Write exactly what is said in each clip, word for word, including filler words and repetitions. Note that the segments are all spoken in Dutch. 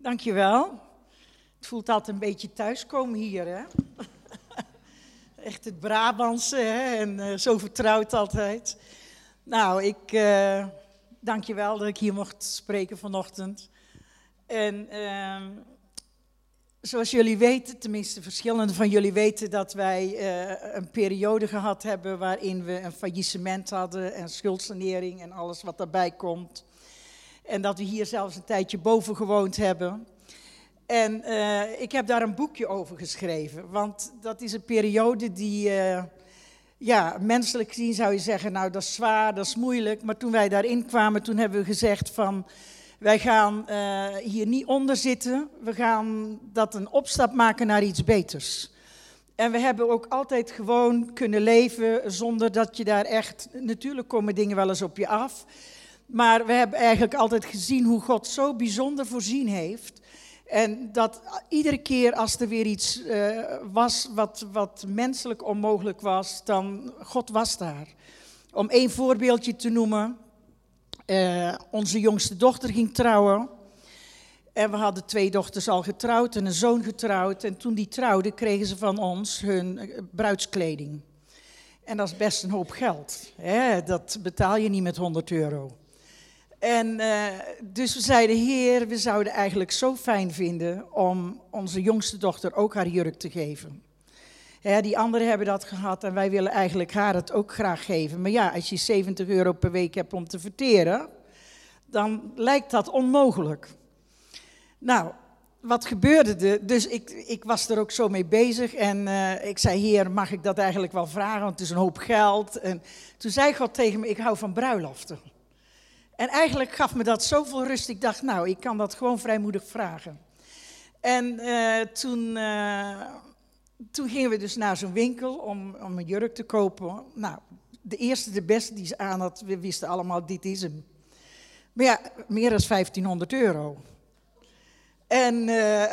Dankjewel. Het voelt altijd een beetje thuiskomen hier, hè? Echt het Brabantse, hè? En uh, zo vertrouwd altijd. Nou, ik uh, dank je wel dat ik hier mocht spreken vanochtend. En uh, zoals jullie weten, tenminste verschillende van jullie weten, dat wij uh, een periode gehad hebben waarin we een faillissement hadden en schuldsanering en alles wat daarbij komt. En dat we hier zelfs een tijdje boven gewoond hebben. En uh, ik heb daar een boekje over geschreven, want dat is een periode die, uh, ja, menselijk gezien zou je zeggen, nou dat is zwaar, dat is moeilijk. Maar toen wij daarin kwamen, toen hebben we gezegd van, wij gaan uh, hier niet onder zitten, we gaan dat een opstap maken naar iets beters. En we hebben ook altijd gewoon kunnen leven zonder dat je daar echt, natuurlijk komen dingen wel eens op je af. Maar we hebben eigenlijk altijd gezien hoe God zo bijzonder voorzien heeft. En dat iedere keer als er weer iets uh, was wat, wat menselijk onmogelijk was, dan God was daar. Om één voorbeeldje te noemen. Uh, onze jongste dochter ging trouwen. En we hadden twee dochters al getrouwd en een zoon getrouwd. En toen die trouwden kregen ze van ons hun bruidskleding. En dat is best een hoop geld. Hè? Dat betaal je niet met honderd euro. En uh, dus we zeiden, Heer, we zouden eigenlijk zo fijn vinden om onze jongste dochter ook haar jurk te geven. Ja, die anderen hebben dat gehad en wij willen eigenlijk haar het ook graag geven. Maar ja, als je zeventig euro per week hebt om te verteren, dan lijkt dat onmogelijk. Nou, wat gebeurde er? Dus ik, ik was er ook zo mee bezig en uh, ik zei, Heer, mag ik dat eigenlijk wel vragen, want het is een hoop geld. En toen zei God tegen me, ik hou van bruiloften. En eigenlijk gaf me dat zoveel rust, ik dacht, nou, ik kan dat gewoon vrijmoedig vragen. En uh, toen, uh, toen gingen we dus naar zo'n winkel om, om een jurk te kopen. Nou, de eerste, de beste die ze aan had, we wisten allemaal, dit is hem. Maar ja, meer dan vijftienhonderd euro. En uh,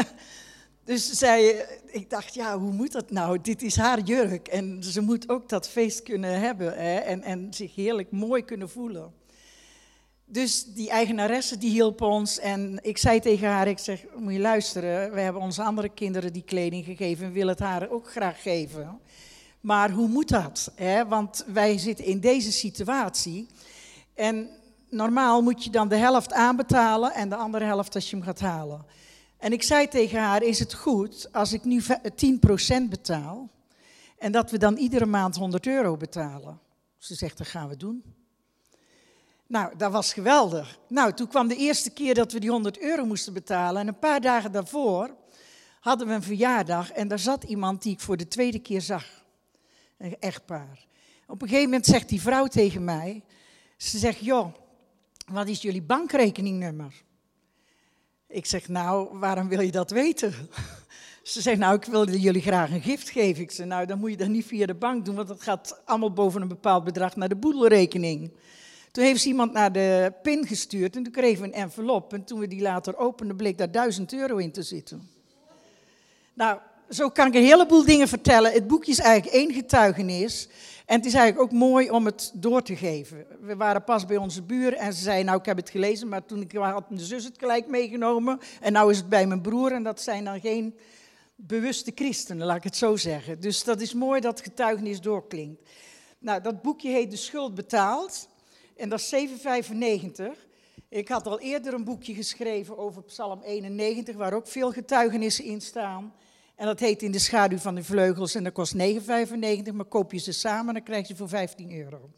dus zei, ik dacht, ja, hoe moet dat nou? Dit is haar jurk en ze moet ook dat feest kunnen hebben, hè? En, en zich heerlijk mooi kunnen voelen. Dus die eigenaresse die hielp ons en ik zei tegen haar, ik zeg, moet je luisteren, we hebben onze andere kinderen die kleding gegeven en willen het haar ook graag geven. Maar hoe moet dat? Hè? Want wij zitten in deze situatie en normaal moet je dan de helft aanbetalen en de andere helft als je hem gaat halen. En ik zei tegen haar, is het goed als ik nu tien procent betaal en dat we dan iedere maand honderd euro betalen? Ze zegt, dat gaan we doen. Nou, dat was geweldig. Nou, toen kwam de eerste keer dat we die honderd euro moesten betalen. En een paar dagen daarvoor hadden we een verjaardag. En daar zat iemand die ik voor de tweede keer zag. Een echtpaar. Op een gegeven moment zegt die vrouw tegen mij. Ze zegt, joh, wat is jullie bankrekeningnummer? Ik zeg, nou, waarom wil je dat weten? Ze zegt, nou, ik wilde jullie graag een gift geven. Ik zeg, nou, dan moet je dat niet via de bank doen. Want dat gaat allemaal boven een bepaald bedrag naar de boedelrekening. Toen heeft ze iemand naar de pin gestuurd en toen kregen we een envelop. En toen we die later openden, bleek daar duizend euro in te zitten. Nou, zo kan ik een heleboel dingen vertellen. Het boekje is eigenlijk één getuigenis. En het is eigenlijk ook mooi om het door te geven. We waren pas bij onze buren en ze zei, nou, ik heb het gelezen. Maar toen ik had mijn zus het gelijk meegenomen. En nou is het bij mijn broer en dat zijn dan geen bewuste christenen, laat ik het zo zeggen. Dus dat is mooi dat getuigenis doorklinkt. Nou, dat boekje heet De Schuld Betaald. En dat is zeven vijfennegentig. Ik had al eerder een boekje geschreven over Psalm eenennegentig, waar ook veel getuigenissen in staan. En dat heet In de schaduw van de vleugels en dat kost negen vijfennegentig, maar koop je ze samen, dan krijg je voor vijftien euro.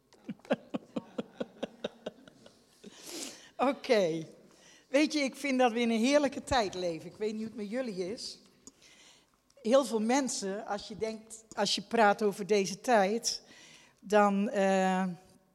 Oké. Okay. Weet je, ik vind dat we in een heerlijke tijd leven. Ik weet niet hoe het met jullie is. Heel veel mensen, als je denkt, als je praat over deze tijd, dan... Uh,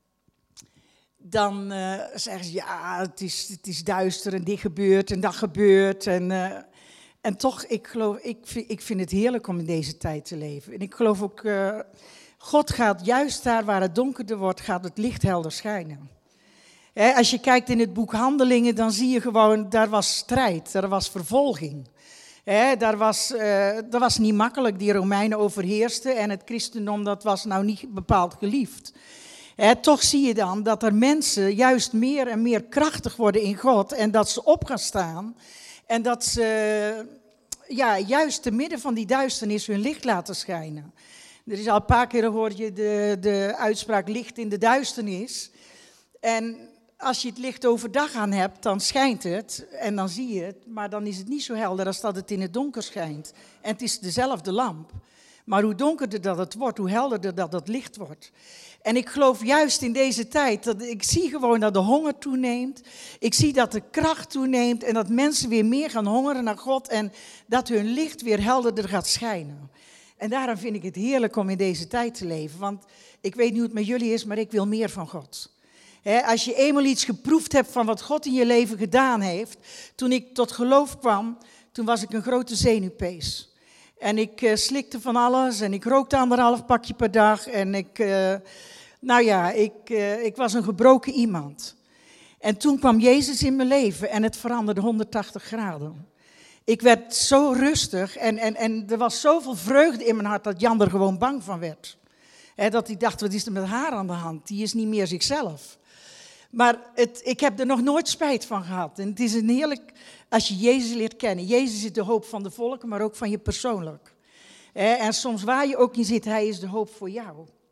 Dan uh, zeggen ze, ja, het is, het is duister en dit gebeurt en dat gebeurt. En, uh, en toch, ik, geloof, ik, vind, ik vind het heerlijk om in deze tijd te leven. En ik geloof ook, uh, God gaat juist daar waar het donkerder wordt, gaat het licht helder schijnen. He, als je kijkt in het boek Handelingen, dan zie je gewoon, daar was strijd, daar was vervolging. He, daar was, uh, dat was niet makkelijk, die Romeinen overheersten en het christendom, dat was nou niet bepaald geliefd. He, toch zie je dan dat er mensen juist meer en meer krachtig worden in God en dat ze op gaan staan en dat ze ja, juist te midden van die duisternis hun licht laten schijnen. Er is al een paar keer gehoord je de, de uitspraak licht in de duisternis. En als je het licht overdag aan hebt, dan schijnt het en dan zie je het. Maar dan is het niet zo helder als dat het in het donker schijnt. En het is dezelfde lamp. Maar hoe donkerder dat het wordt, hoe helderder dat het licht wordt. En ik geloof juist in deze tijd, dat ik zie gewoon dat de honger toeneemt. Ik zie dat de kracht toeneemt en dat mensen weer meer gaan hongeren naar God. En dat hun licht weer helderder gaat schijnen. En daarom vind ik het heerlijk om in deze tijd te leven. Want ik weet niet hoe het met jullie is, maar ik wil meer van God. He, als je eenmaal iets geproefd hebt van wat God in je leven gedaan heeft. Toen ik tot geloof kwam, toen was ik een grote zenuwpees. En ik uh, slikte van alles en ik rookte anderhalf pakje per dag. En ik, uh, nou ja, ik, uh, ik was een gebroken iemand. En toen kwam Jezus in mijn leven en het veranderde honderdtachtig graden. Ik werd zo rustig en, en, en er was zoveel vreugde in mijn hart dat Jan er gewoon bang van werd. He, dat hij dacht, wat is er met haar aan de hand? Die is niet meer zichzelf. Maar het, ik heb er nog nooit spijt van gehad. En het is een heerlijk, als je Jezus leert kennen. Jezus is de hoop van de volken, maar ook van je persoonlijk. He, en soms waar je ook in zit, hij is de hoop voor jou.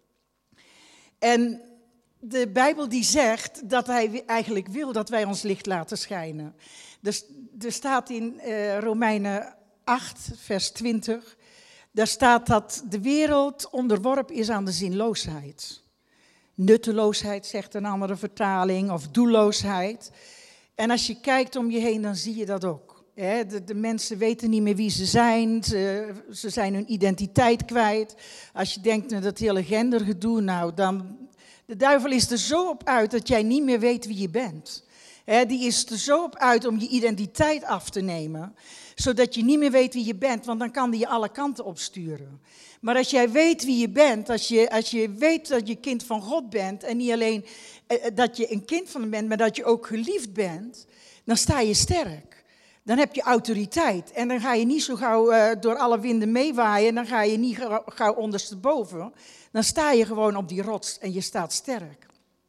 En de Bijbel die zegt dat hij eigenlijk wil dat wij ons licht laten schijnen. Er, er staat in uh, Romeinen acht, vers twintig... Daar staat dat de wereld onderworpen is aan de zinloosheid. Nutteloosheid, zegt een andere vertaling, of doelloosheid. En als je kijkt om je heen, dan zie je dat ook. De, de mensen weten niet meer wie ze zijn, ze, ze zijn hun identiteit kwijt. Als je denkt aan dat hele gendergedoe, nou dan... De duivel is er zo op uit dat jij niet meer weet wie je bent. He, die is er zo op uit om je identiteit af te nemen, zodat je niet meer weet wie je bent, want dan kan die je alle kanten opsturen. Maar als jij weet wie je bent, als je, als je weet dat je kind van God bent, en niet alleen eh, dat je een kind van hem bent, maar dat je ook geliefd bent, dan sta je sterk. Dan heb je autoriteit en dan ga je niet zo gauw uh, door alle winden meewaaien, dan ga je niet gauw, gauw ondersteboven. Dan sta je gewoon op die rots en je staat sterk.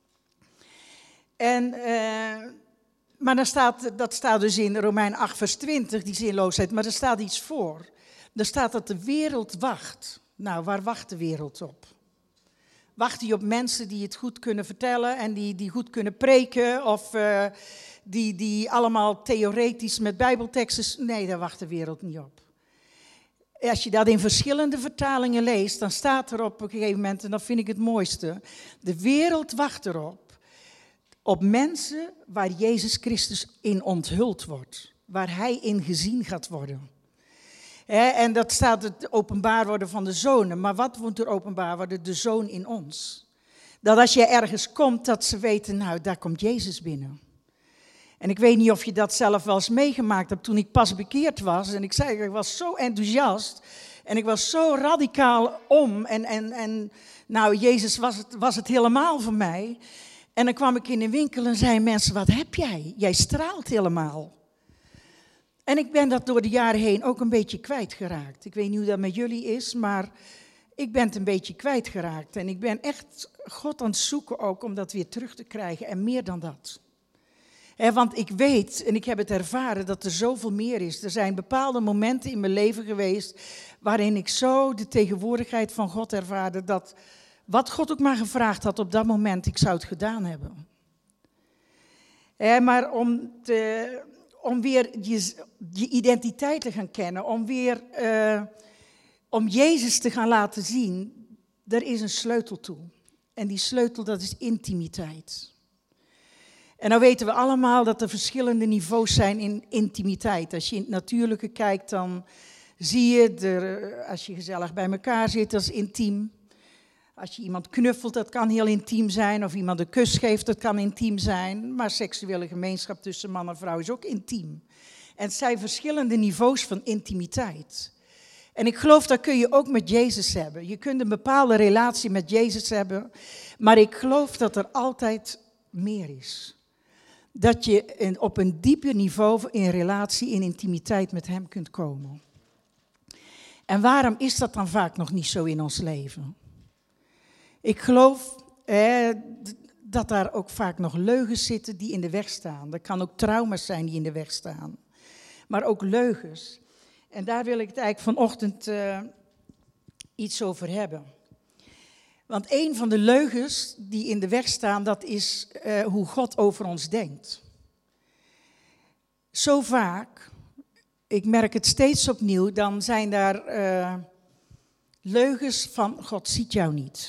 En... Uh, Maar dan staat, dat staat dus in Romeinen acht vers twintig, die zinloosheid, maar er staat iets voor. Er staat dat de wereld wacht. Nou, waar wacht de wereld op? Wacht die op mensen die het goed kunnen vertellen en die, die goed kunnen preken of uh, die, die allemaal theoretisch met bijbelteksten... Nee, daar wacht de wereld niet op. Als je dat in verschillende vertalingen leest, dan staat er op een gegeven moment, en dat vind ik het mooiste, de wereld wacht erop. Op mensen waar Jezus Christus in onthuld wordt. Waar hij in gezien gaat worden. He, en dat staat het openbaar worden van de zonen. Maar wat moet er openbaar worden? De zoon in ons. Dat als je ergens komt, dat ze weten, nou, daar komt Jezus binnen. En ik weet niet of je dat zelf wel eens meegemaakt hebt toen ik pas bekeerd was. En ik zei, ik was zo enthousiast. En ik was zo radicaal om. En, en, en nou, Jezus was het, was het helemaal voor mij. En dan kwam ik in een winkel en zeiden mensen, wat heb jij? Jij straalt helemaal. En ik ben dat door de jaren heen ook een beetje kwijtgeraakt. Ik weet niet hoe dat met jullie is, maar ik ben het een beetje kwijtgeraakt. En ik ben echt God aan het zoeken ook om dat weer terug te krijgen en meer dan dat. He, want ik weet, en ik heb het ervaren, dat er zoveel meer is. Er zijn bepaalde momenten in mijn leven geweest waarin ik zo de tegenwoordigheid van God ervaarde dat... Wat God ook maar gevraagd had op dat moment, ik zou het gedaan hebben. Eh, maar om, te, om weer je, je identiteit te gaan kennen, om weer uh, om Jezus te gaan laten zien, er is een sleutel toe. En die sleutel, dat is intimiteit. En nou weten we allemaal dat er verschillende niveaus zijn in intimiteit. Als je in het natuurlijke kijkt, dan zie je, er, als je gezellig bij elkaar zit, dat is intiem. Als je iemand knuffelt, dat kan heel intiem zijn. Of iemand een kus geeft, dat kan intiem zijn. Maar seksuele gemeenschap tussen man en vrouw is ook intiem. En het zijn verschillende niveaus van intimiteit. En ik geloof dat kun je ook met Jezus hebben. Je kunt een bepaalde relatie met Jezus hebben. Maar ik geloof dat er altijd meer is. Dat je op een dieper niveau in relatie, in intimiteit met hem kunt komen. En waarom is dat dan vaak nog niet zo in ons leven? Ik geloof, eh, dat daar ook vaak nog leugens zitten die in de weg staan. Er kan ook trauma's zijn die in de weg staan. Maar ook leugens. En daar wil ik het eigenlijk vanochtend uh, iets over hebben. Want een van de leugens die in de weg staan, dat is uh, hoe God over ons denkt. Zo vaak, ik merk het steeds opnieuw, dan zijn daar uh, leugens van God ziet jou niet.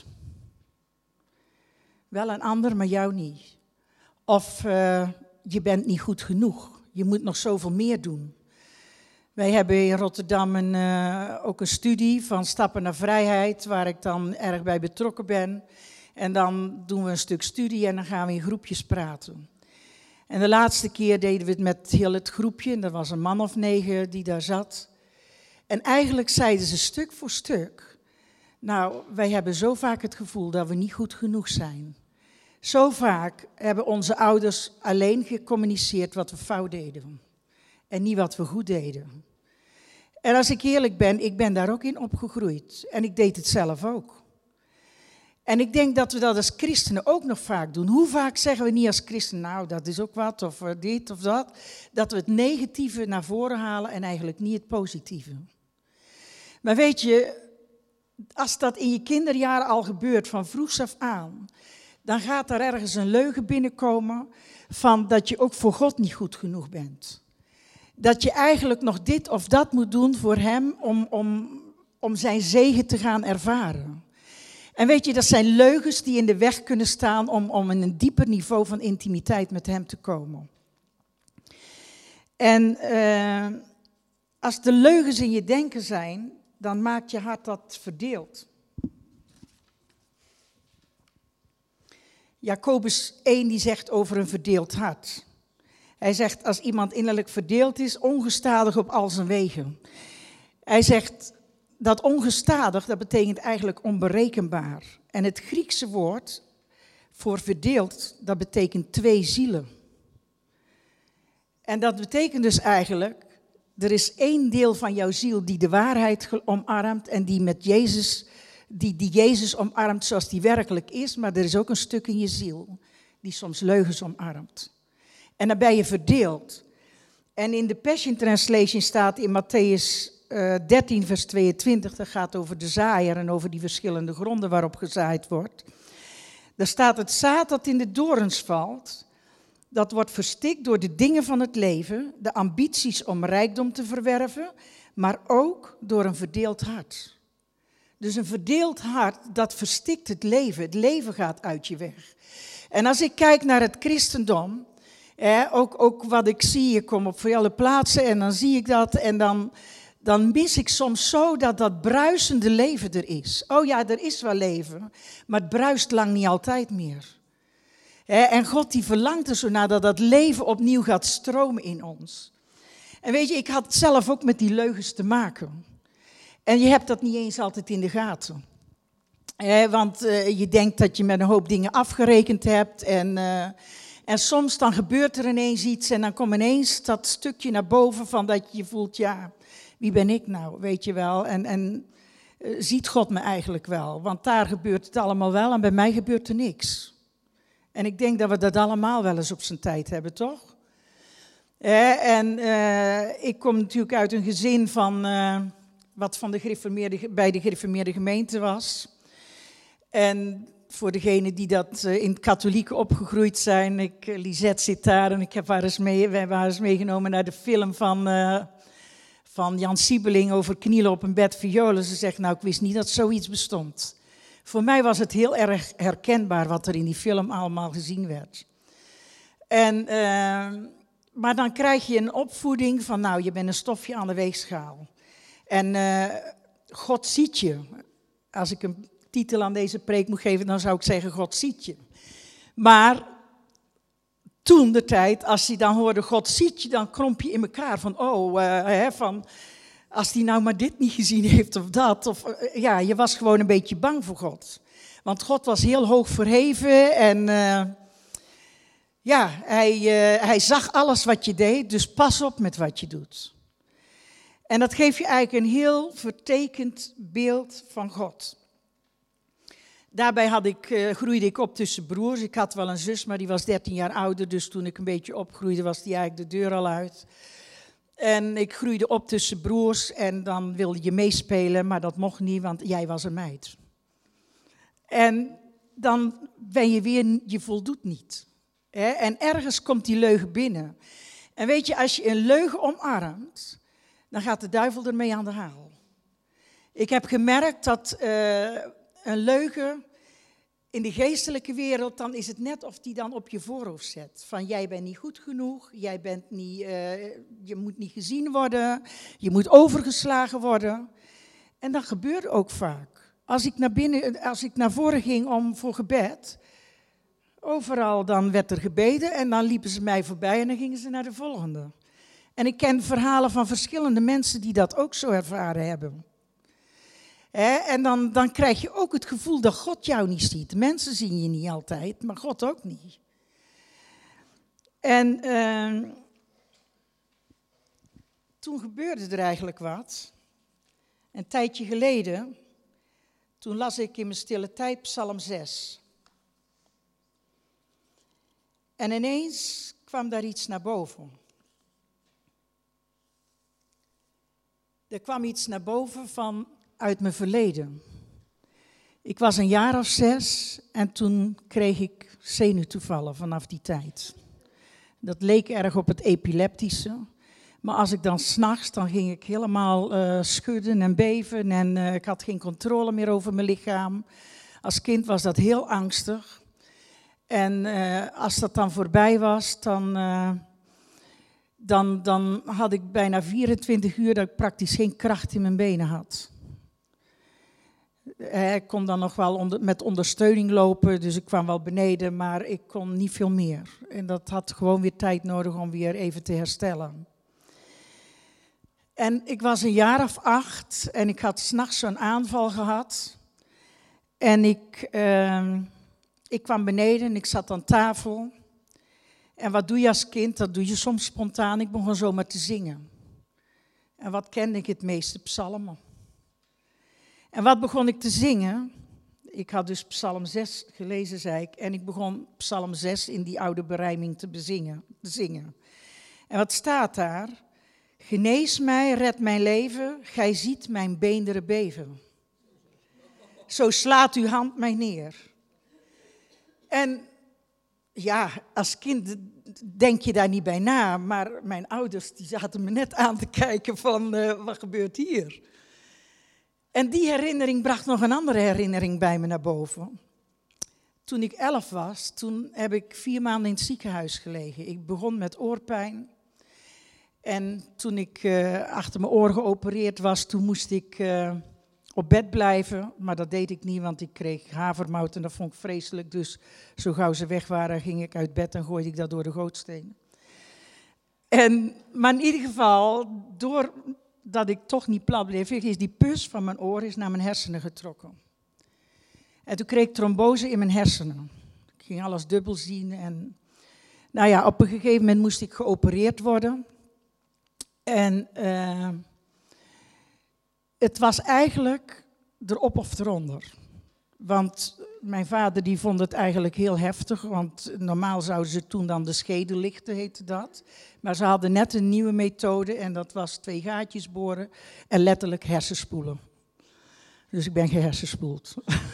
Wel een ander, maar jou niet. Of uh, je bent niet goed genoeg, je moet nog zoveel meer doen. Wij hebben in Rotterdam een, uh, ook een studie van Stappen naar Vrijheid, waar ik dan erg bij betrokken ben. En dan doen we een stuk studie en dan gaan we in groepjes praten. En de laatste keer deden we het met heel het groepje, en er was een man of negen die daar zat. En eigenlijk zeiden ze stuk voor stuk, nou, wij hebben zo vaak het gevoel dat we niet goed genoeg zijn. Zo vaak hebben onze ouders alleen gecommuniceerd wat we fout deden. En niet wat we goed deden. En als ik eerlijk ben, ik ben daar ook in opgegroeid. En ik deed het zelf ook. En ik denk dat we dat als christenen ook nog vaak doen. Hoe vaak zeggen we niet als christen, nou dat is ook wat, of dit of dat. Dat we het negatieve naar voren halen en eigenlijk niet het positieve. Maar weet je, als dat in je kinderjaren al gebeurt, van vroegs af aan, dan gaat daar ergens een leugen binnenkomen van dat je ook voor God niet goed genoeg bent. Dat je eigenlijk nog dit of dat moet doen voor hem om, om, om zijn zegen te gaan ervaren. En weet je, dat zijn leugens die in de weg kunnen staan om, om in een dieper niveau van intimiteit met hem te komen. En uh, als de leugens in je denken zijn, dan maakt je hart dat verdeeld. Jacobus één die zegt over een verdeeld hart. Hij zegt, als iemand innerlijk verdeeld is, ongestadig op al zijn wegen. Hij zegt, dat ongestadig, dat betekent eigenlijk onberekenbaar. En het Griekse woord voor verdeeld, dat betekent twee zielen. En dat betekent dus eigenlijk, er is één deel van jouw ziel die de waarheid omarmt en die met Jezus, die, die Jezus omarmt zoals die werkelijk is, maar er is ook een stuk in je ziel die soms leugens omarmt. En dan ben je verdeeld. En in de Passion Translation staat in Matthäus uh, dertien vers tweeëntwintig, dat gaat over de zaaier en over die verschillende gronden waarop gezaaid wordt. Daar staat het zaad dat in de dorens valt, dat wordt verstikt door de dingen van het leven, de ambities om rijkdom te verwerven, maar ook door een verdeeld hart. Dus een verdeeld hart, dat verstikt het leven. Het leven gaat uit je weg. En als ik kijk naar het christendom, eh, ook, ook wat ik zie, ik kom op vele plaatsen en dan zie ik dat en dan, dan mis ik soms zo dat dat bruisende leven er is. Oh ja, er is wel leven, maar het bruist lang niet altijd meer. En God die verlangt er zo naar dat dat leven opnieuw gaat stromen in ons. En weet je, ik had zelf ook met die leugens te maken. En je hebt dat niet eens altijd in de gaten. Want je denkt dat je met een hoop dingen afgerekend hebt. En, en soms dan gebeurt er ineens iets en dan komt ineens dat stukje naar boven van dat je je voelt, ja, wie ben ik nou, weet je wel. En, en ziet God me eigenlijk wel, want daar gebeurt het allemaal wel en bij mij gebeurt er niks. En ik denk dat we dat allemaal wel eens op zijn tijd hebben, toch? Eh, en uh, ik kom natuurlijk uit een gezin van uh, wat van de gereformeerde, bij de gereformeerde gemeente was. En voor degenen die dat uh, in het katholieke opgegroeid zijn, ik, uh, Lisette zit daar en ik heb haar eens mee, wij waren eens meegenomen naar de film van, uh, van Jan Siebeling over knielen op een bed violen. Ze zegt, nou ik wist niet dat zoiets bestond. Voor mij was het heel erg herkenbaar wat er in die film allemaal gezien werd. En, uh, maar dan krijg je een opvoeding van, nou, je bent een stofje aan de weegschaal. En uh, God ziet je. Als ik een titel aan deze preek moet geven, dan zou ik zeggen, God ziet je. Maar toen de tijd, als hij dan hoorde, God ziet je, dan kromp je in elkaar van, oh, uh, hè, van... Als die nou maar dit niet gezien heeft of dat. Of, ja, je was gewoon een beetje bang voor God. Want God was heel hoog verheven en uh, ja, hij, uh, hij zag alles wat je deed. Dus pas op met wat je doet. En dat geeft je eigenlijk een heel vertekend beeld van God. daarbij had ik, uh, groeide ik op tussen broers. Ik had wel een zus, maar die was dertien jaar ouder. Dus toen ik een beetje opgroeide, was die eigenlijk de deur al uit. En ik groeide op tussen broers en dan wilde je meespelen, maar dat mocht niet, want jij was een meid. En dan ben je weer, je voldoet niet. Hè? En ergens komt die leugen binnen. En weet je, als je een leugen omarmt, dan gaat de duivel ermee aan de haal. Ik heb gemerkt dat uh, een leugen in de geestelijke wereld, dan is het net of die dan op je voorhoofd zet. Van jij bent niet goed genoeg, jij bent niet, uh, je moet niet gezien worden, je moet overgeslagen worden. En dat gebeurde ook vaak. Als ik naar binnen, als ik naar voren ging om voor gebed, overal dan werd er gebeden en dan liepen ze mij voorbij en dan gingen ze naar de volgende. En ik ken verhalen van verschillende mensen die dat ook zo ervaren hebben. He, en dan, dan krijg je ook het gevoel dat God jou niet ziet. Mensen zien je niet altijd, maar God ook niet. En uh, toen gebeurde er eigenlijk wat. Een tijdje geleden, toen las ik in mijn stille tijd Psalm zes. En ineens kwam daar iets naar boven. Er kwam iets naar boven van uit mijn verleden. Ik was een jaar of zes en toen kreeg ik zenuwtoevallen vanaf die tijd. Dat leek erg op het epileptische. Maar als ik dan 's nachts, dan ging ik helemaal uh, schudden en beven en uh, ik had geen controle meer over mijn lichaam. Als kind was dat heel angstig. En uh, als dat dan voorbij was, dan, uh, dan, dan had ik bijna vierentwintig uur dat ik praktisch geen kracht in mijn benen had. Ik kon dan nog wel onder, met ondersteuning lopen, dus ik kwam wel beneden, maar ik kon niet veel meer. En dat had gewoon weer tijd nodig om weer even te herstellen. En ik was een jaar of acht en ik had 's nachts zo'n aanval gehad. En ik, uh, ik kwam beneden en ik zat aan tafel. En wat doe je als kind? Dat doe je soms spontaan. Ik begon zomaar te zingen. En wat kende ik het meeste? Psalmen. En wat begon ik te zingen? Ik had dus Psalm zes gelezen, zei ik. En ik begon Psalm zes in die oude berijming te bezingen, te zingen. En wat staat daar? Genees mij, red mijn leven, gij ziet mijn beenderen beven. Zo slaat uw hand mij neer. En ja, als kind denk je daar niet bij na, maar mijn ouders die zaten me net aan te kijken van, uh, wat gebeurt hier? En die herinnering bracht nog een andere herinnering bij me naar boven. Toen ik elf was, toen heb ik vier maanden in het ziekenhuis gelegen. Ik begon met oorpijn. En toen ik uh, achter mijn oor geopereerd was, toen moest ik uh, op bed blijven. Maar dat deed ik niet, want ik kreeg havermout en dat vond ik vreselijk. Dus zo gauw ze weg waren, ging ik uit bed en gooide ik dat door de gootsteen. En, maar in ieder geval, doordat ik toch niet plat bleef, is die pus van mijn oor is naar mijn hersenen getrokken. En toen kreeg ik trombose in mijn hersenen. Ik ging alles dubbel zien. En, nou ja, op een gegeven moment moest ik geopereerd worden. En uh, het was eigenlijk erop of eronder. Want mijn vader die vond het eigenlijk heel heftig, want normaal zouden ze toen dan de schedel lichten, heette dat. Maar ze hadden net een nieuwe methode en dat was twee gaatjes boren en letterlijk hersenspoelen. Dus ik ben gehersenspoeld.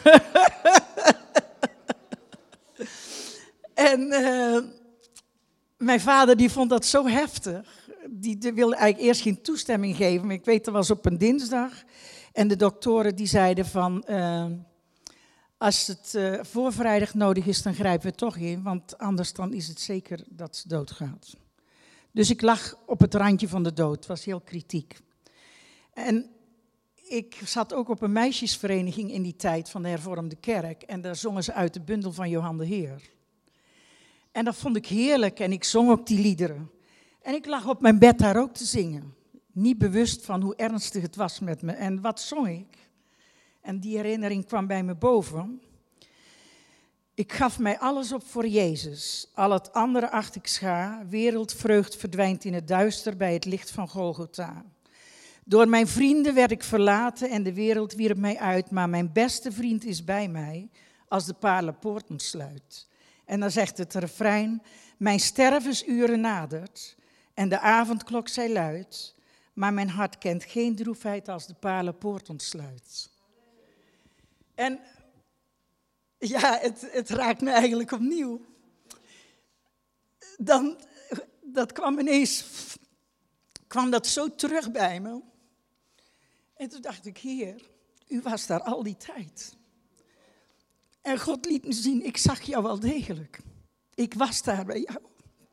en uh, mijn vader die vond dat zo heftig. Die, die wilde eigenlijk eerst geen toestemming geven, maar ik weet, dat was op een dinsdag. En de doktoren die zeiden van, uh, als het uh, voor vrijdag nodig is, dan grijpen we toch in, want anders dan is het zeker dat ze doodgaat. Dus ik lag op het randje van de dood, het was heel kritiek. En ik zat ook op een meisjesvereniging in die tijd van de hervormde kerk en daar zongen ze uit de bundel van Johan de Heer. En dat vond ik heerlijk en ik zong ook die liederen. En ik lag op mijn bed daar ook te zingen. Niet bewust van hoe ernstig het was met me. En wat zong ik? En die herinnering kwam bij me boven. Ik gaf mij alles op voor Jezus. Al het andere acht ik scha. Wereldvreugd verdwijnt in het duister bij het licht van Golgotha. Door mijn vrienden werd ik verlaten en de wereld wierp mij uit. Maar mijn beste vriend is bij mij. als de paarlenpoort ontsluit. En dan zegt het refrein, mijn stervensuren nadert en de avondklok zij luidt, maar mijn hart kent geen droefheid als de paarlenpoort ontsluit. En ja, het, het raakt me eigenlijk opnieuw. Dan, dat kwam ineens, kwam dat zo terug bij me. En toen dacht ik, Heer, u was daar al die tijd. En God liet me zien, ik zag jou wel degelijk. Ik was daar bij jou.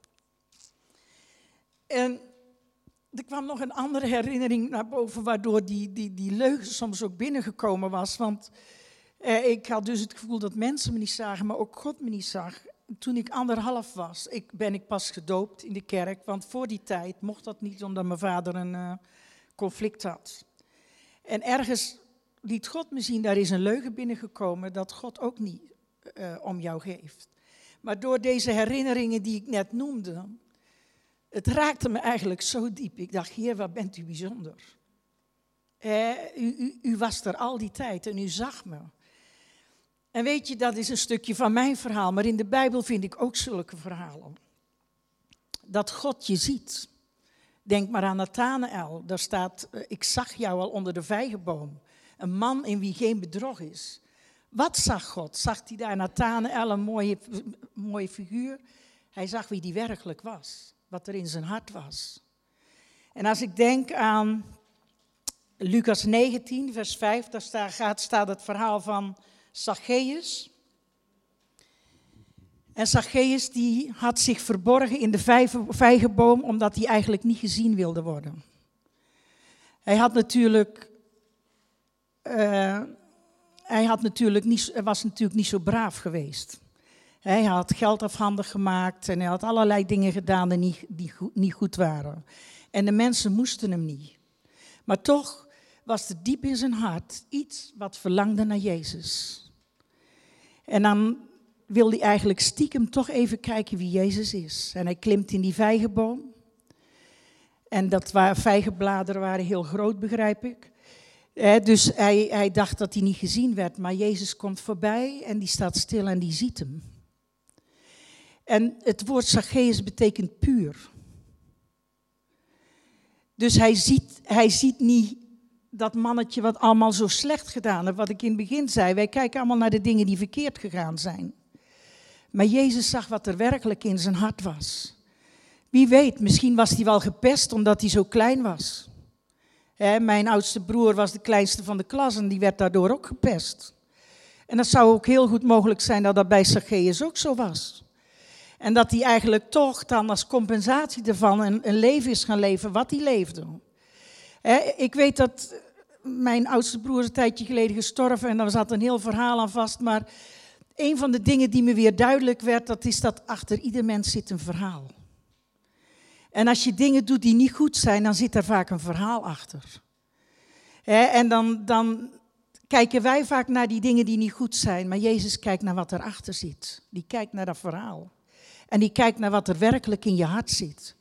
En er kwam nog een andere herinnering naar boven, waardoor die, die, die leugen soms ook binnengekomen was. Want eh, ik had dus het gevoel dat mensen me niet zagen, maar ook God me niet zag. Toen ik anderhalf was, ik, ben ik pas gedoopt in de kerk. Want voor die tijd mocht dat niet, omdat mijn vader een uh, conflict had. En ergens liet God me zien, daar is een leugen binnengekomen dat God ook niet uh, om jou geeft. Maar door deze herinneringen die ik net noemde, het raakte me eigenlijk zo diep. Ik dacht, Heer, wat bent u bijzonder. Eh, u, u, u was er al die tijd en u zag me. En weet je, dat is een stukje van mijn verhaal, maar in de Bijbel vind ik ook zulke verhalen. Dat God je ziet. Denk maar aan Nathanael, daar staat, ik zag jou al onder de vijgenboom. Een man in wie geen bedrog is. Wat zag God? Zag hij daar Nathanael, een mooie, mooie figuur? Hij zag wie die werkelijk was, wat er in zijn hart was. En als ik denk aan Lucas negentien, vers vijf, daar staat, gaat, staat het verhaal van Zacchaeus. En Zacchaeus die had zich verborgen in de vijgenboom omdat hij eigenlijk niet gezien wilde worden. Hij had natuurlijk, uh, hij had natuurlijk niet, was natuurlijk niet zo braaf geweest. Hij had geld afhandig gemaakt en hij had allerlei dingen gedaan die niet, die goed, niet goed waren. En de mensen moesten hem niet. Maar toch was er diep in zijn hart iets wat verlangde naar Jezus. En dan wil hij eigenlijk stiekem toch even kijken wie Jezus is. En hij klimt in die vijgenboom. En dat waren, vijgenbladeren waren heel groot, begrijp ik. Eh, dus hij, hij dacht dat hij niet gezien werd. Maar Jezus komt voorbij en die staat stil en die ziet hem. En het woord Zacchaeus betekent puur. Dus hij ziet, hij ziet niet dat mannetje wat allemaal zo slecht gedaan heeft. Wat ik in het begin zei, wij kijken allemaal naar de dingen die verkeerd gegaan zijn. Maar Jezus zag wat er werkelijk in zijn hart was. Wie weet, misschien was hij wel gepest omdat hij zo klein was. He, mijn oudste broer was de kleinste van de klas en die werd daardoor ook gepest. En dat zou ook heel goed mogelijk zijn dat dat bij Zacchaeus ook zo was. En dat hij eigenlijk toch dan als compensatie ervan een, een leven is gaan leven wat hij leefde. He, ik weet dat mijn oudste broer een tijdje geleden gestorven en daar zat een heel verhaal aan vast, maar een van de dingen die me weer duidelijk werd, dat is dat achter ieder mens zit een verhaal. En als je dingen doet die niet goed zijn, dan zit er vaak een verhaal achter. He, en dan, dan kijken wij vaak naar die dingen die niet goed zijn, maar Jezus kijkt naar wat erachter zit. Die kijkt naar dat verhaal. En die kijkt naar wat er werkelijk in je hart zit.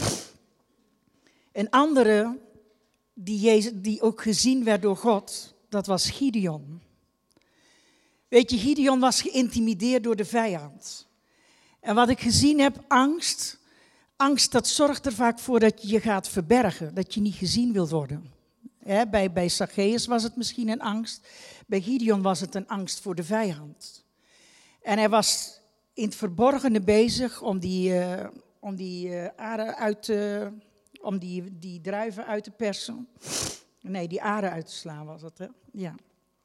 Een andere die, Jezus, die ook gezien werd door God, dat was Gideon. Weet je, Gideon was geïntimideerd door de vijand. En wat ik gezien heb, angst. Angst, dat zorgt er vaak voor dat je je gaat verbergen. Dat je niet gezien wilt worden. He, bij, bij Zacchaeus was het misschien een angst. Bij Gideon was het een angst voor de vijand. En hij was in het verborgene bezig om die, uh, om die, uh, aren uit te, om die, die druiven uit te persen. Nee, die aren uit te slaan was het, hè? Ja.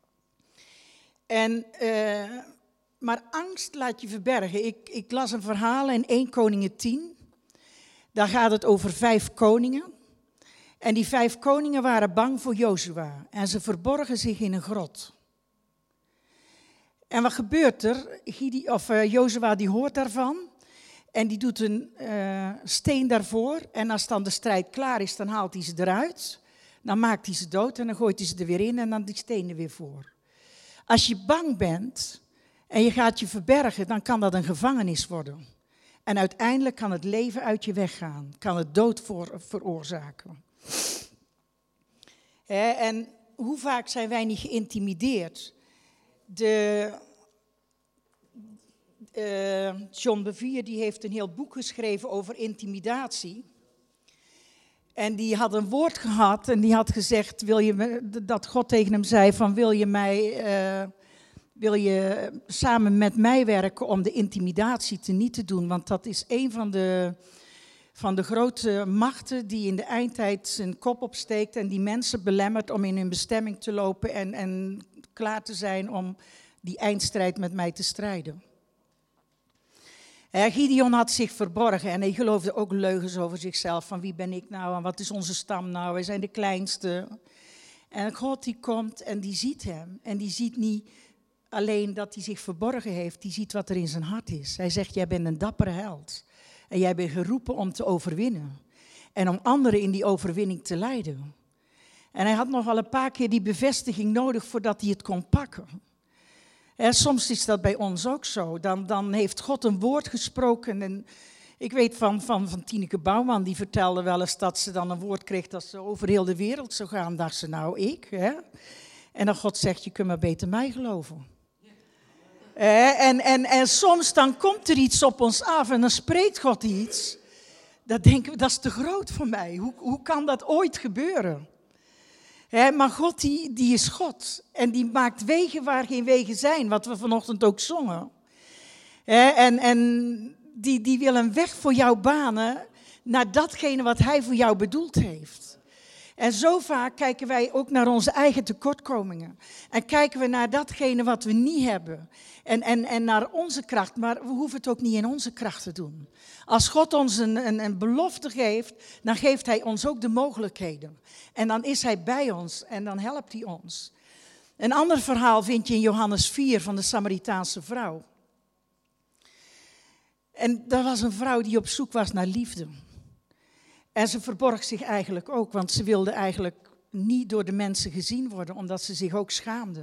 En, uh, maar angst laat je verbergen. Ik, ik las een verhaal in Eerste Koningen tien. Daar gaat het over vijf koningen. En die vijf koningen waren bang voor Jozua. En ze verborgen zich in een grot. En wat gebeurt er? Of uh, Jozua die hoort daarvan. En die doet een uh, steen daarvoor. En als dan de strijd klaar is, dan haalt hij ze eruit. Dan maakt hij ze dood en dan gooit hij ze er weer in en dan die steen er weer voor. Als je bang bent en je gaat je verbergen, dan kan dat een gevangenis worden. En uiteindelijk kan het leven uit je weggaan. Kan het dood voor, veroorzaken. He, en hoe vaak zijn wij niet geïntimideerd? De, uh, John Bevere die heeft een heel boek geschreven over intimidatie. En die had een woord gehad en die had gezegd, wil je me, dat God tegen hem zei van wil je mij, uh, wil je samen met mij werken om de intimidatie te niet te doen? Want dat is een van de, van de grote machten die in de eindtijd zijn kop opsteekt en die mensen belemmert om in hun bestemming te lopen en, en klaar te zijn om die eindstrijd met mij te strijden. Uh, Gideon had zich verborgen en hij geloofde ook leugens over zichzelf. Van wie ben ik nou en wat is onze stam nou? Wij zijn de kleinste. En God die komt en die ziet hem. En die ziet niet alleen dat hij zich verborgen heeft. Die ziet wat er in zijn hart is. Hij zegt, jij bent een dappere held. En jij bent geroepen om te overwinnen. En om anderen in die overwinning te leiden. En hij had nog wel een paar keer die bevestiging nodig voordat hij het kon pakken. Ja, soms is dat bij ons ook zo. Dan, dan heeft God een woord gesproken. En ik weet van, van, van Tineke Bouwman, die vertelde wel eens dat ze dan een woord kreeg dat ze over heel de wereld zou gaan. Dacht ze, nou ik, hè? En dan God zegt, je kunt maar beter mij geloven. Eh, en, en, en soms dan komt er iets op ons af en dan spreekt God iets. Dan denken we, dat is te groot voor mij. Hoe, hoe kan dat ooit gebeuren? He, maar God die, die is God en die maakt wegen waar geen wegen zijn, wat we vanochtend ook zongen. He, en en die, die wil een weg voor jou banen naar datgene wat hij voor jou bedoeld heeft. En zo vaak kijken wij ook naar onze eigen tekortkomingen. En kijken we naar datgene wat we niet hebben. En, en, en naar onze kracht, maar we hoeven het ook niet in onze kracht te doen. Als God ons een, een, een belofte geeft, dan geeft hij ons ook de mogelijkheden. En dan is hij bij ons en dan helpt hij ons. Een ander verhaal vind je in Johannes vier van de Samaritaanse vrouw. En dat was een vrouw die op zoek was naar liefde. En ze verborg zich eigenlijk ook, want ze wilde eigenlijk niet door de mensen gezien worden, omdat ze zich ook schaamde.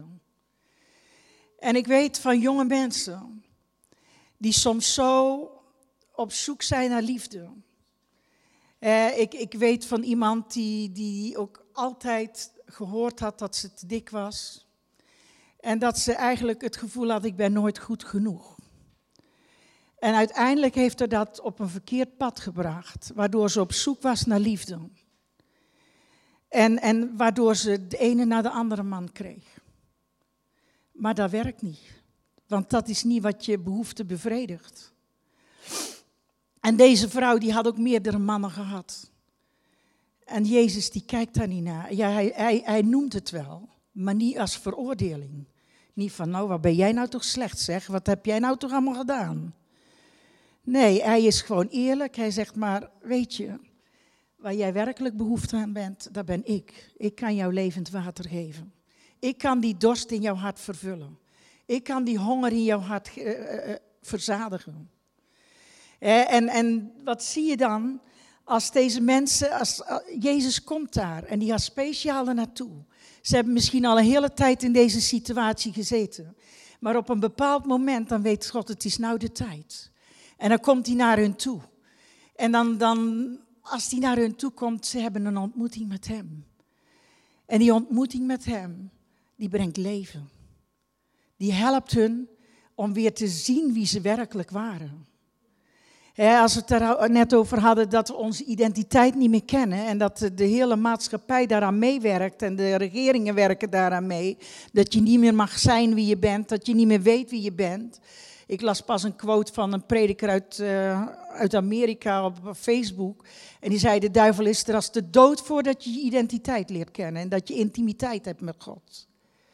En ik weet van jonge mensen die soms zo op zoek zijn naar liefde. Eh, ik, ik weet van iemand die, die ook altijd gehoord had dat ze te dik was. En dat ze eigenlijk het gevoel had, ik ben nooit goed genoeg. En uiteindelijk heeft haar dat op een verkeerd pad gebracht, waardoor ze op zoek was naar liefde. En, en waardoor ze de ene naar de andere man kreeg. Maar dat werkt niet, want dat is niet wat je behoefte bevredigt. En deze vrouw die had ook meerdere mannen gehad. En Jezus die kijkt daar niet naar. Ja, hij, hij, hij noemt het wel, maar niet als veroordeling. Niet van, nou wat ben jij nou toch slecht zeg, wat heb jij nou toch allemaal gedaan? Nee, hij is gewoon eerlijk. Hij zegt maar, weet je, waar jij werkelijk behoefte aan bent, dat ben ik. Ik kan jou levend water geven. Ik kan die dorst in jouw hart vervullen. Ik kan die honger in jouw hart uh, uh, verzadigen. Eh, en, en wat zie je dan als deze mensen, als, uh, Jezus komt daar en die gaat speciaal er naartoe. Ze hebben misschien al een hele tijd in deze situatie gezeten. Maar op een bepaald moment, dan weet God, het is nou de tijd. En dan komt hij naar hun toe. En dan, dan, als hij naar hun toe komt, ze hebben een ontmoeting met hem. En die ontmoeting met hem, die brengt leven. Die helpt hun om weer te zien wie ze werkelijk waren. He, als we het er net over hadden dat we onze identiteit niet meer kennen en dat de hele maatschappij daaraan meewerkt en de regeringen werken daaraan mee, dat je niet meer mag zijn wie je bent, dat je niet meer weet wie je bent. Ik las pas een quote van een prediker uit, uh, uit Amerika op Facebook. En die zei, de duivel is er als de dood voordat je je identiteit leert kennen. En dat je intimiteit hebt met God.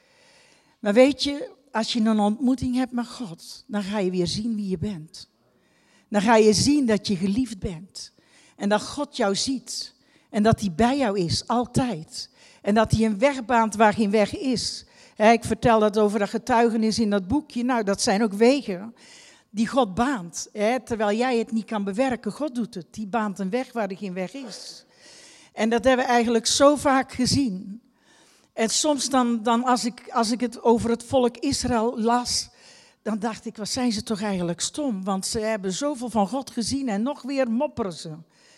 Maar weet je, als je een ontmoeting hebt met God, dan ga je weer zien wie je bent. Dan ga je zien dat je geliefd bent. En dat God jou ziet. En dat hij bij jou is, altijd. En dat hij een weg baant waar geen weg is. He, ik vertel dat over dat getuigenis in dat boekje. Nou, dat zijn ook wegen die God baant. He, terwijl jij het niet kan bewerken, God doet het. Die baant een weg waar er geen weg is. En dat hebben we eigenlijk zo vaak gezien. En soms dan, dan als, ik, als ik het over het volk Israël las, dan dacht ik, wat zijn ze toch eigenlijk stom. Want ze hebben zoveel van God gezien en nog weer mopperen ze.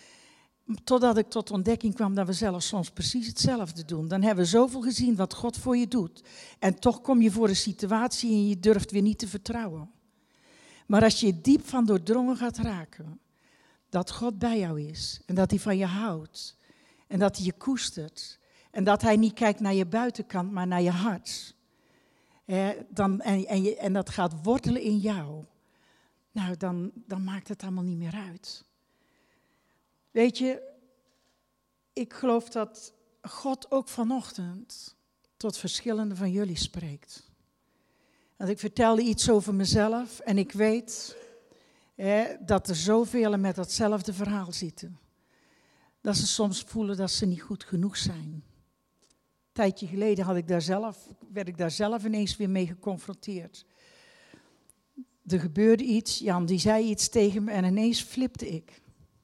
Totdat ik tot ontdekking kwam dat we zelf soms precies hetzelfde doen. Dan hebben we zoveel gezien wat God voor je doet. En toch kom je voor een situatie en je durft weer niet te vertrouwen. Maar als je diep van doordrongen gaat raken, dat God bij jou is en dat hij van je houdt en dat hij je koestert en dat hij niet kijkt naar je buitenkant, maar naar je hart. He, dan, en, en, je, en dat gaat wortelen in jou. Nou, dan, dan maakt het allemaal niet meer uit. Weet je, ik geloof dat God ook vanochtend tot verschillende van jullie spreekt. Want ik vertelde iets over mezelf en ik weet hè, dat er zoveel met datzelfde verhaal zitten. Dat ze soms voelen dat ze niet goed genoeg zijn. Een tijdje geleden had ik daar zelf, werd ik daar zelf ineens weer mee geconfronteerd. Er gebeurde iets, Jan die zei iets tegen me en ineens flipte ik.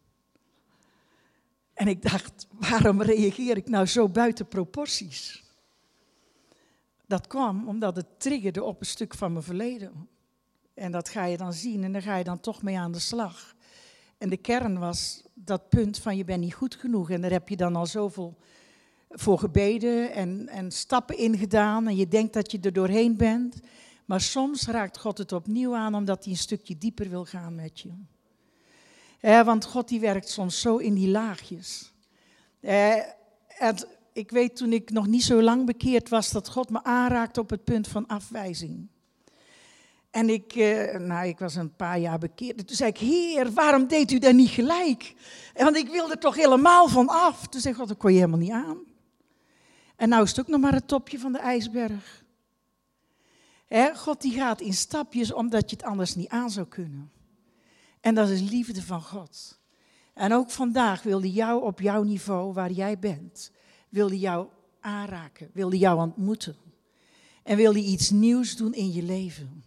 En ik dacht, waarom reageer ik nou zo buiten proporties? Dat kwam omdat het triggerde op een stuk van mijn verleden. En dat ga je dan zien en daar ga je dan toch mee aan de slag. En de kern was dat punt van je bent niet goed genoeg. En daar heb je dan al zoveel voor gebeden en, en stappen in gedaan. En je denkt dat je er doorheen bent. Maar soms raakt God het opnieuw aan omdat hij een stukje dieper wil gaan met je. Eh, want God die werkt soms zo in die laagjes. Eh, het, ik weet toen ik nog niet zo lang bekeerd was dat God me aanraakte op het punt van afwijzing. En ik, eh, nou, ik was een paar jaar bekeerd. Toen zei ik, Heer, waarom deed u dat niet gelijk? Want ik wilde er toch helemaal van af. Toen zei God, dat kon je helemaal niet aan. En nou is het ook nog maar het topje van de ijsberg. Eh, God die gaat in stapjes omdat je het anders niet aan zou kunnen. En dat is liefde van God. En ook vandaag wilde jou op jouw niveau, waar jij bent, wilde jou aanraken, wilde jou ontmoeten. En wilde iets nieuws doen in je leven.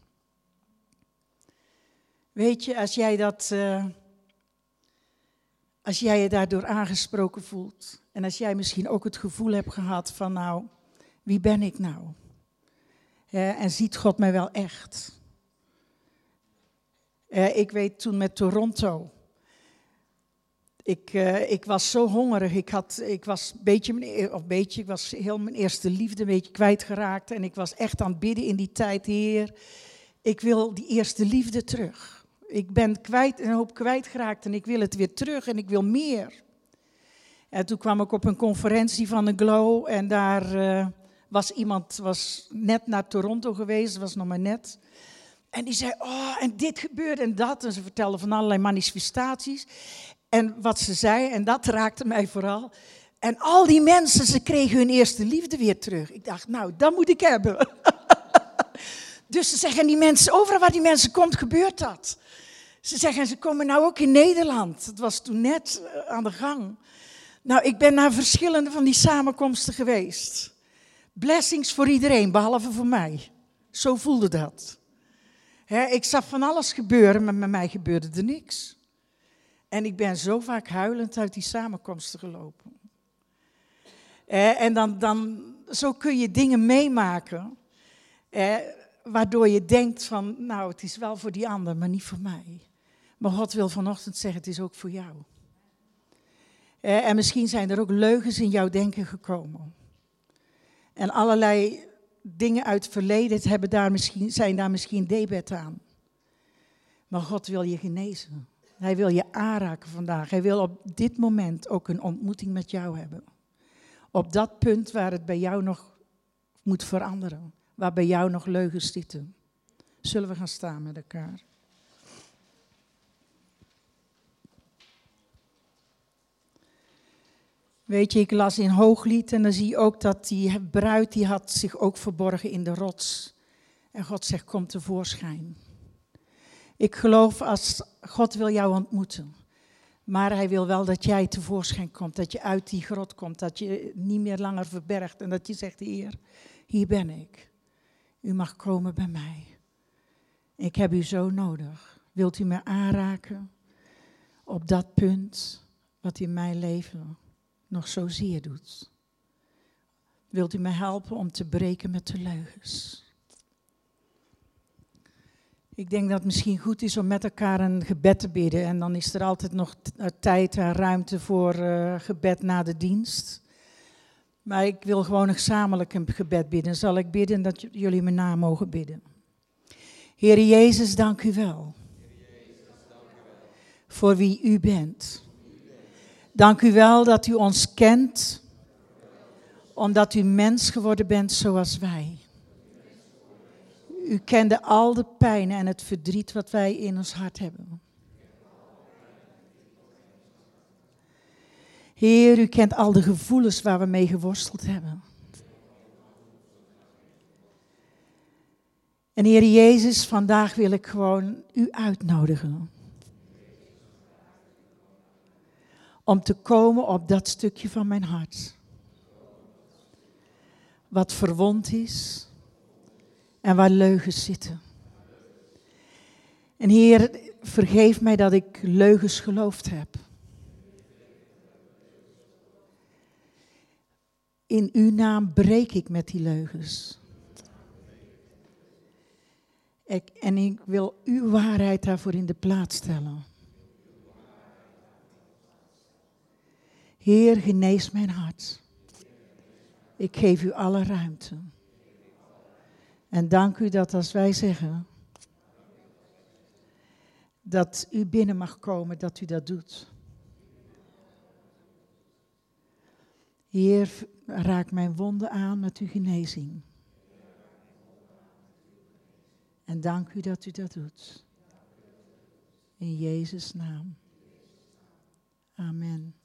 Weet je, als jij dat, uh, als jij je daardoor aangesproken voelt. En als jij misschien ook het gevoel hebt gehad van nou, wie ben ik nou? Ja, en ziet God mij wel echt? Uh, ik weet toen met Toronto. Ik, uh, ik was zo hongerig. Ik, had, ik was een beetje, of beetje, ik was heel mijn eerste liefde een beetje kwijtgeraakt. En ik was echt aan het bidden in die tijd, Heer. Ik wil die eerste liefde terug. Ik ben kwijt, een hoop kwijtgeraakt en ik wil het weer terug en ik wil meer. En toen kwam ik op een conferentie van de Glow en daar uh, was iemand, was net naar Toronto geweest, was nog maar net. En die zei, oh, en dit gebeurde en dat. En ze vertelde van allerlei manifestaties. En wat ze zei, en dat raakte mij vooral. En al die mensen, ze kregen hun eerste liefde weer terug. Ik dacht, nou, dat moet ik hebben. Dus ze zeggen, die mensen, overal waar die mensen komt, gebeurt dat. Ze zeggen, ze komen nou ook in Nederland. Dat was toen net uh, aan de gang. Nou, ik ben naar verschillende van die samenkomsten geweest. Blessings voor iedereen, behalve voor mij. Zo voelde dat. He, ik zag van alles gebeuren, maar met mij gebeurde er niks. En ik ben zo vaak huilend uit die samenkomsten gelopen. Eh, en dan, dan, zo kun je dingen meemaken, eh, waardoor je denkt van, nou, het is wel voor die ander, maar niet voor mij. Maar God wil vanochtend zeggen, het is ook voor jou. Eh, en misschien zijn er ook leugens in jouw denken gekomen. En allerlei dingen uit het verleden hebben daar misschien, zijn daar misschien debet aan. Maar God wil je genezen. Hij wil je aanraken vandaag. Hij wil op dit moment ook een ontmoeting met jou hebben. Op dat punt waar het bij jou nog moet veranderen. Waar bij jou nog leugens zitten. Zullen we gaan staan met elkaar? Weet je, ik las in Hooglied en dan zie je ook dat die bruid die had zich ook verborgen in de rots. En God zegt, kom tevoorschijn. Ik geloof als God wil jou ontmoeten. Maar hij wil wel dat jij tevoorschijn komt. Dat je uit die grot komt. Dat je niet meer langer verbergt. En dat je zegt, Heer, hier ben ik. U mag komen bij mij. Ik heb u zo nodig. Wilt u me aanraken op dat punt wat in mijn leven nog zo zeer doet? Wilt u me helpen om te breken met de leugens? Ik denk dat het misschien goed is om met elkaar een gebed te bidden. En dan is er altijd nog t- tijd en ruimte voor uh, gebed na de dienst. Maar ik wil gewoon een gezamenlijk een gebed bidden. Zal ik bidden dat j- jullie mijn naam mogen bidden. Heere Jezus, dank u wel. voor wie u bent. Dank u wel dat u ons kent, omdat u mens geworden bent zoals wij. U kende al de pijn en het verdriet wat wij in ons hart hebben. Heer, u kent al de gevoelens waar we mee geworsteld hebben. En Heer Jezus, vandaag wil ik gewoon u uitnodigen. Om te komen op dat stukje van mijn hart. Wat verwond is en waar leugens zitten. En Heer, vergeef mij dat ik leugens geloofd heb. In uw naam breek ik met die leugens. Ik, en ik wil uw waarheid daarvoor in de plaats stellen. Heer, genees mijn hart. Ik geef u alle ruimte. En dank u dat als wij zeggen dat u binnen mag komen, dat u dat doet. Heer, raak mijn wonden aan met uw genezing. En dank u dat u dat doet. In Jezus' naam. Amen.